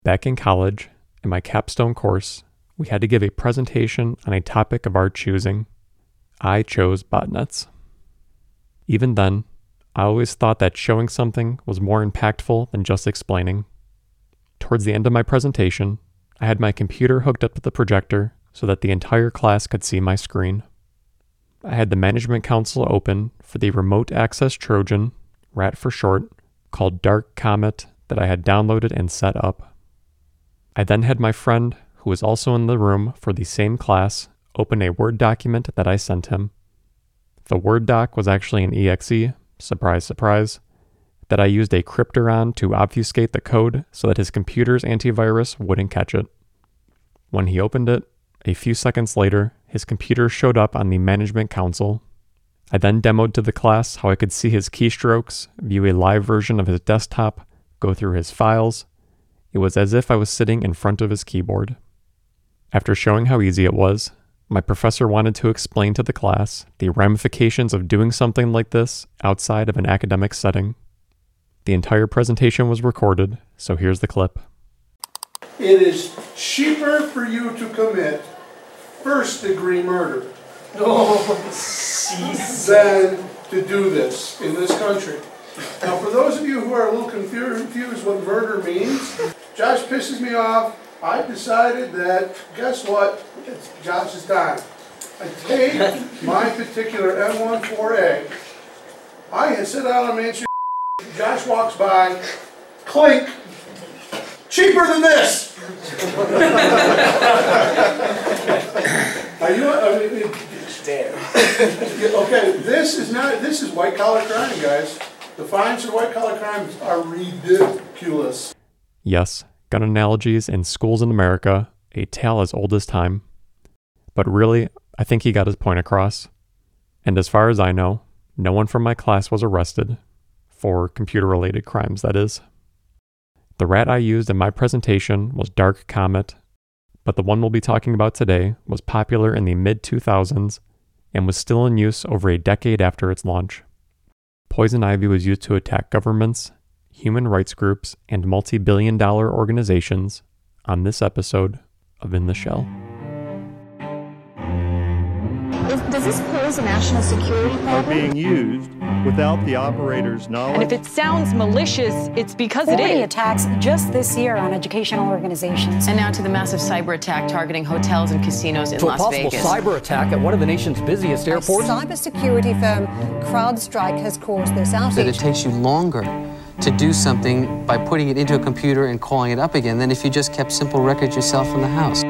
Back in college, in my capstone course, we had to give a presentation on a topic of our choosing. I chose botnets. Even then, I always thought that showing something was more impactful than just explaining. Towards the end of my presentation, I had my computer hooked up to the projector so that the entire class could see my screen. I had the management console open for the remote access Trojan, RAT for short, called Dark Comet that I had downloaded and set up. I then had my friend, who was also in the room for the same class, open a Word document that I sent him. The Word doc was actually an exe, surprise, surprise, that I used a cryptor on to obfuscate the code so that his computer's antivirus wouldn't catch it. When he opened it, a few seconds later, his computer showed up on the management console. I then demoed to the class how I could see his keystrokes, view a live version of his desktop, go through his files. It was as if I was sitting in front of his keyboard. After showing how easy it was, my professor wanted to explain to the class the ramifications of doing something like this outside of an academic setting. The entire presentation was recorded, so here's the clip. It is cheaper for you to commit first-degree murder than to do this in this country. Now, for those of you who are a little confused what murder means, Josh pisses me off. I decided that, guess what? It's Josh's time. I take my particular M14A. I sit out on Main Street. Josh walks by. Clink. Cheaper than this. Are you? Damn. Okay, this is white collar crime, guys. The fines for white collar crimes are ridiculous. Yes, gun analogies in schools in America, a tale as old as time. But really, I think he got his point across. And as far as I know, no one from my class was arrested. For computer-related crimes, that is. The RAT I used in my presentation was Dark Comet, but the one we'll be talking about today was popular in the mid-2000s and was still in use over a decade after its launch. Poison Ivy was used to attack governments, human rights groups, and multi-billion-dollar organizations on this episode of In the Shell. Does this pose a national security problem? Are being used without the operator's knowledge. And if it sounds malicious, it's because it 40 is. attacks just this year on educational organizations. And now to the massive cyber attack targeting hotels and casinos in Las Vegas. To a possible cyber attack at one of the nation's busiest airports. Cybersecurity firm CrowdStrike has caused this outage. That it takes you longer to do something by putting it into a computer and calling it up again than if you just kept simple records yourself from the house.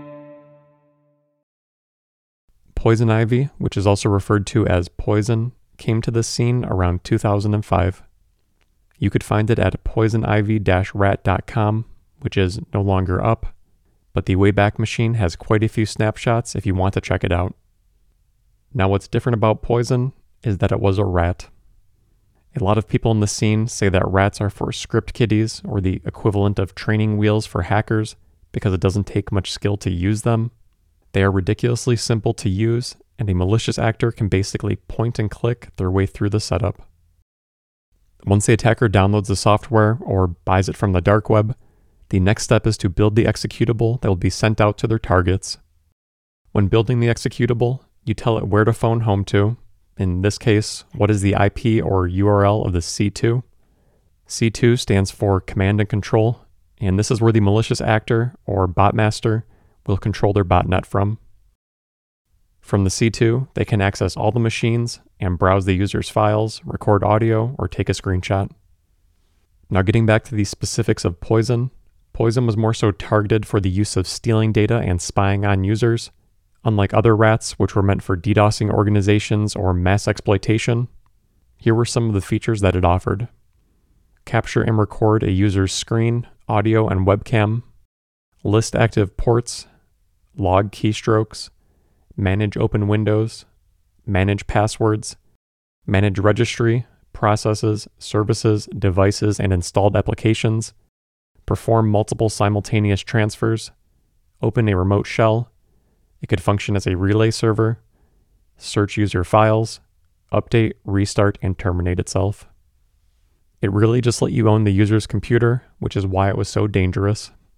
Poison Ivy, which is also referred to as Poison, came to the scene around 2005. You could find it at poisonivy-rat.com, which is no longer up, but the Wayback Machine has quite a few snapshots if you want to check it out. Now what's different about Poison is that it was a rat. A lot of people in the scene say that rats are for script kiddies or the equivalent of training wheels for hackers because it doesn't take much skill to use them. They are ridiculously simple to use, and a malicious actor can basically point and click their way through the setup. Once the attacker downloads the software or buys it from the dark web, the next step is to build the executable that will be sent out to their targets. When building the executable, you tell it where to phone home to. In this case, what is the IP or URL of the C2? C2 stands for Command and Control, and this is where the malicious actor or botmaster will control their botnet from. From the C2, they can access all the machines and browse the user's files, record audio, or take a screenshot. Now getting back to the specifics of Poison, Poison was more so targeted for the use of stealing data and spying on users. Unlike other rats, which were meant for DDoSing organizations or mass exploitation, here were some of the features that it offered. Capture and record a user's screen, audio, and webcam, list active ports, log keystrokes, manage open windows, manage passwords, manage registry, processes, services, devices, and installed applications, perform multiple simultaneous transfers, open a remote shell. It could function as a relay server, search user files, update, restart, and terminate itself. It really just let you own the user's computer, which is why it was so dangerous.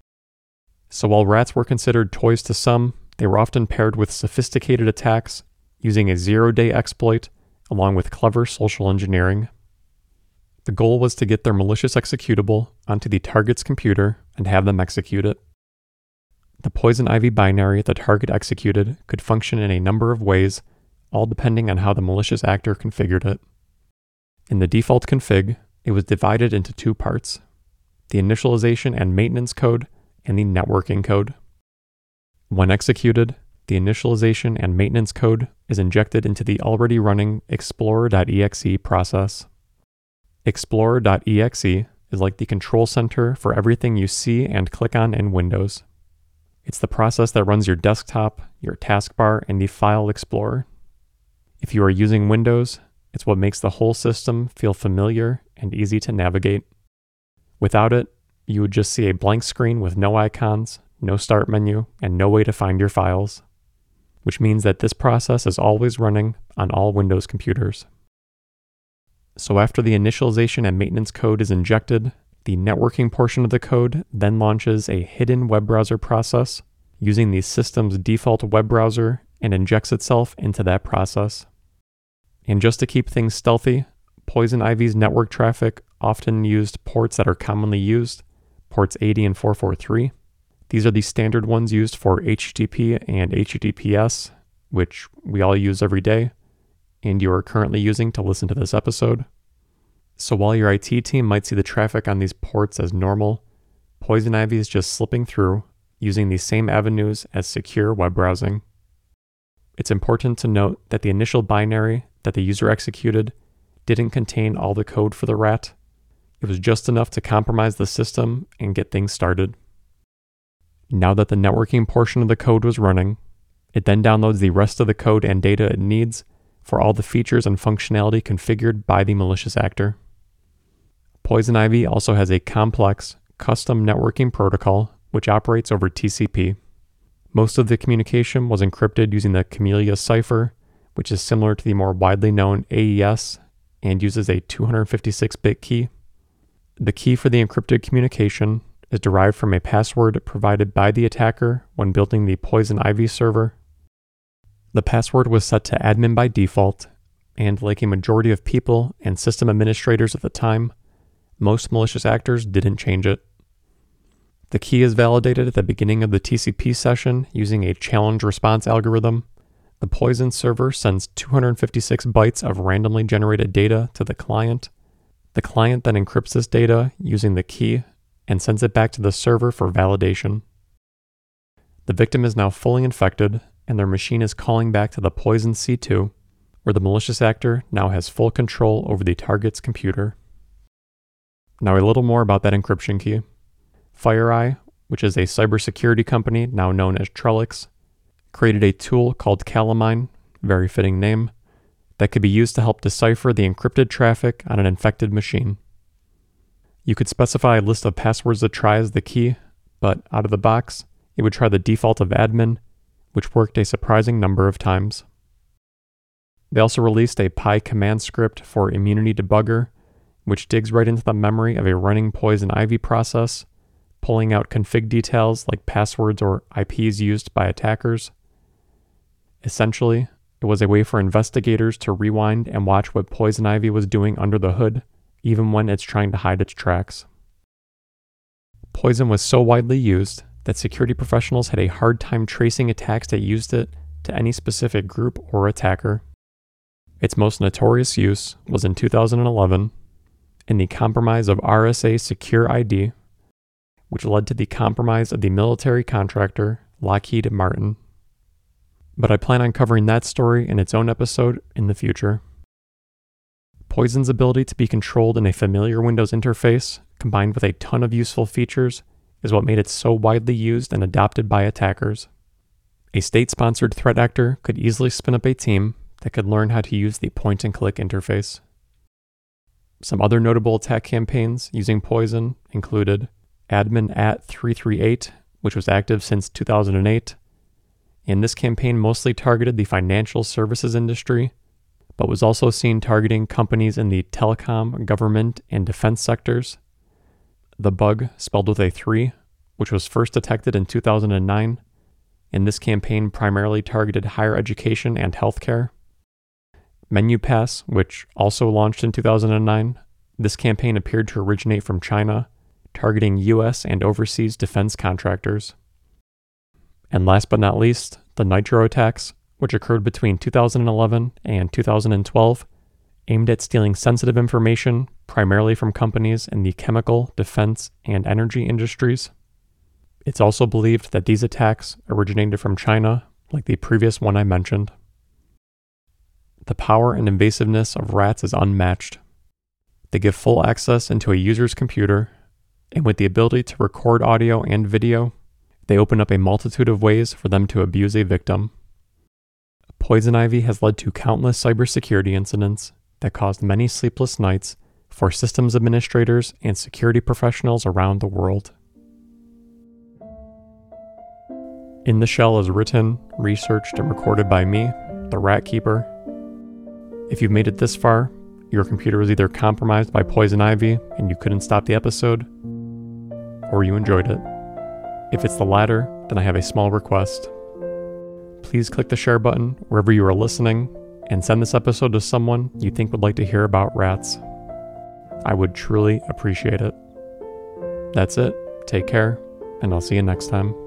So while rats were considered toys to some, they were often paired with sophisticated attacks using a zero-day exploit along with clever social engineering. The goal was to get their malicious executable onto the target's computer and have them execute it. The poison ivy binary the target executed could function in a number of ways, all depending on how the malicious actor configured it. In the default config, it was divided into two parts: the initialization and maintenance code and the networking code. When executed, the initialization and maintenance code is injected into the already running Explorer.exe process. Explorer.exe is like the control center for everything you see and click on in Windows. It's the process that runs your desktop, your taskbar, and the file explorer. If you are using Windows, it's what makes the whole system feel familiar and easy to navigate. Without it, you would just see a blank screen with no icons, no start menu, and no way to find your files, which means that this process is always running on all Windows computers. So after the initialization and maintenance code is injected, the networking portion of the code then launches a hidden web browser process using the system's default web browser and injects itself into that process. And just to keep things stealthy, Poison Ivy's network traffic often used ports that are commonly used, ports 80 and 443. These are the standard ones used for HTTP and HTTPS, which we all use every day, and you are currently using to listen to this episode. So while your IT team might see the traffic on these ports as normal, Poison Ivy is just slipping through using these same avenues as secure web browsing. It's important to note that the initial binary that the user executed didn't contain all the code for the rat. It was just enough to compromise the system and get things started. Now that the networking portion of the code was running, it then downloads the rest of the code and data it needs for all the features and functionality configured by the malicious actor. Poison Ivy also has a complex, custom networking protocol which operates over TCP. Most of the communication was encrypted using the Camellia cipher, which is similar to the more widely known AES and uses a 256-bit key. The key for the encrypted communication is derived from a password provided by the attacker when building the Poison Ivy server. The password was set to admin by default, and like a majority of people and system administrators at the time, most malicious actors didn't change it. The key is validated at the beginning of the TCP session using a challenge response algorithm. The Poison server sends 256 bytes of randomly generated data to the client. The client then encrypts this data using the key and sends it back to the server for validation. The victim is now fully infected, and their machine is calling back to the Poison C2, where the malicious actor now has full control over the target's computer. Now a little more about that encryption key. FireEye, which is a cybersecurity company now known as Trellix, created a tool called Calamine, very fitting name, that could be used to help decipher the encrypted traffic on an infected machine. You could specify a list of passwords to try as the key, but out of the box, it would try the default of admin, which worked a surprising number of times. They also released a Pi command script for Immunity Debugger, which digs right into the memory of a running Poison Ivy process, pulling out config details like passwords or IPs used by attackers. Essentially, it was a way for investigators to rewind and watch what Poison Ivy was doing under the hood, even when it's trying to hide its tracks. Poison was so widely used that security professionals had a hard time tracing attacks that used it to any specific group or attacker. Its most notorious use was in 2011 in the compromise of RSA Secure ID, which led to the compromise of the military contractor Lockheed Martin. But I plan on covering that story in its own episode in the future. Poison's ability to be controlled in a familiar Windows interface, combined with a ton of useful features, is what made it so widely used and adopted by attackers. A state-sponsored threat actor could easily spin up a team that could learn how to use the point-and-click interface. Some other notable attack campaigns using Poison included Admin@338, which was active since 2008, and this campaign mostly targeted the financial services industry, but was also seen targeting companies in the telecom, government, and defense sectors. The Bug, spelled with a 3, which was first detected in 2009, and this campaign primarily targeted higher education and healthcare. MenuPass, which also launched in 2009, this campaign appeared to originate from China, targeting U.S. and overseas defense contractors. And last but not least, the Nitro attacks, which occurred between 2011 and 2012, aimed at stealing sensitive information primarily from companies in the chemical, defense, and energy industries. It's also believed that these attacks originated from China, like the previous one I mentioned. The power and invasiveness of rats is unmatched. They give full access into a user's computer, and with the ability to record audio and video, they open up a multitude of ways for them to abuse a victim. Poison ivy has led to countless cybersecurity incidents that caused many sleepless nights for systems administrators and security professionals around the world. In the Shell is written, researched, and recorded by me, the Rat Keeper. If you've made it this far, your computer was either compromised by poison ivy and you couldn't stop the episode, or you enjoyed it. If it's the latter, then I have a small request. Please click the share button wherever you are listening and send this episode to someone you think would like to hear about rats. I would truly appreciate it. That's it. Take care, and I'll see you next time.